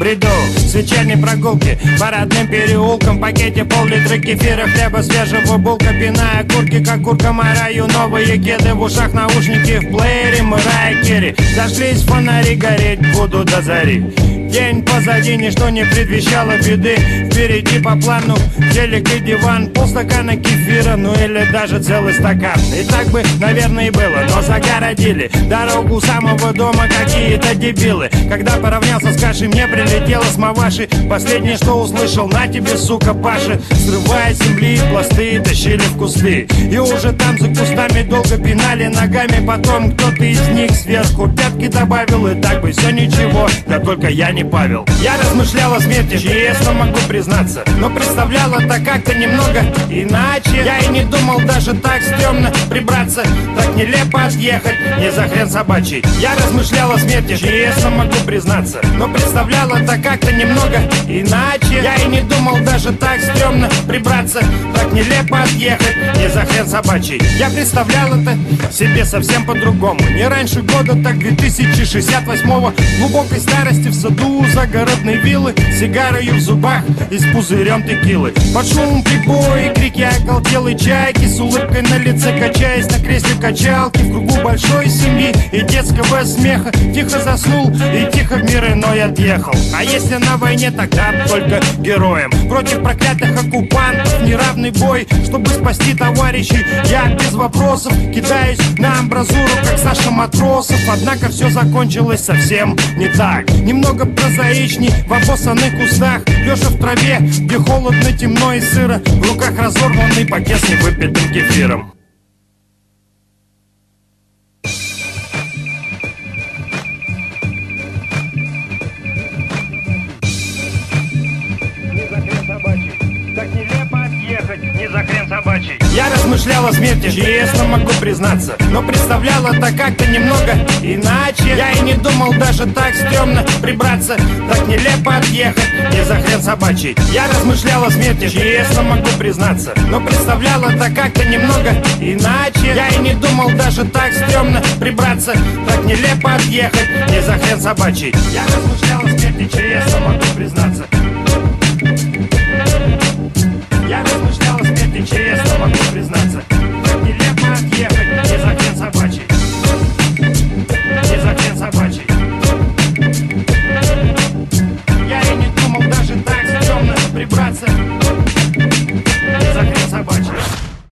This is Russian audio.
бреду с вечерней прогулки по родным переулкам, пакете пол-литра кефира, хлеба свежего, булка, пина, окурки, как курка Мараю, новые кеды в ушах, наушники в плеере, Мэрайя Керри. Зашлись фонари, гореть буду до зари. День позади, ничто не предвещало беды. Впереди по плану телек и диван, полстакана кефира, ну или даже целый стакан. И так бы, наверное, и было, но загородили дорогу у самого дома какие-то дебилы. Когда поравнялся с кашей, мне прилетело с маваши. Последнее, что услышал: на тебе, сука, Паша. Срывая с земли пласты, тащили в кусты. И уже там за кустами долго пинали ногами. Потом кто-то из них сверху пятки добавил. И так бы все ничего, да только я не Павел. Я размышлял о смерти, честно могу признаться, но представлял это как-то немного иначе. Я и не думал даже так стрёмно прибраться, так нелепо отъехать, не за хрен собачий. Я размышлял о смерти, честно могу признаться, но представлял это как-то немного иначе. Я и не думал даже так стрёмно прибраться, так нелепо отъехать, не за хрен собачий. Я представлял это себе совсем по-другому. Не раньше года, так 2068-го, в глубокой старости в саду загородной виллы, сигарою в зубах и с пузырем текилы. Под шум прибоя и крики оголтелой чайки, с улыбкой на лице качаясь на кресле качалки, в кругу большой семьи и детского смеха, тихо заснул и тихо в мир иной отъехал. А если на войне, тогда только героем. Против проклятых оккупантов неравный бой, чтобы спасти товарищей, я без вопросов кидаюсь на амбразуру, как Саша Матросов. Однако все закончилось совсем не так. Немного прозаичней в обоссанных кустах, лежа в траве, где холодно, темно и сыро, в руках разорванный пакет с невыпитым кефиром. Я размышлял о смерти, честно могу признаться, но представлял это как-то немного иначе. Я и не думал даже так стрёмно прибраться, так нелепо отъехать, не за хрен собачий. Я размышлял о смерти, честно могу признаться, но представлял это как-то немного иначе. Я и не думал даже так стрёмно прибраться, так нелепо отъехать, не за хрен собачий. Я размышлял о смерти, честно могу признаться. Я размышлял о смерти, честно могу признаться.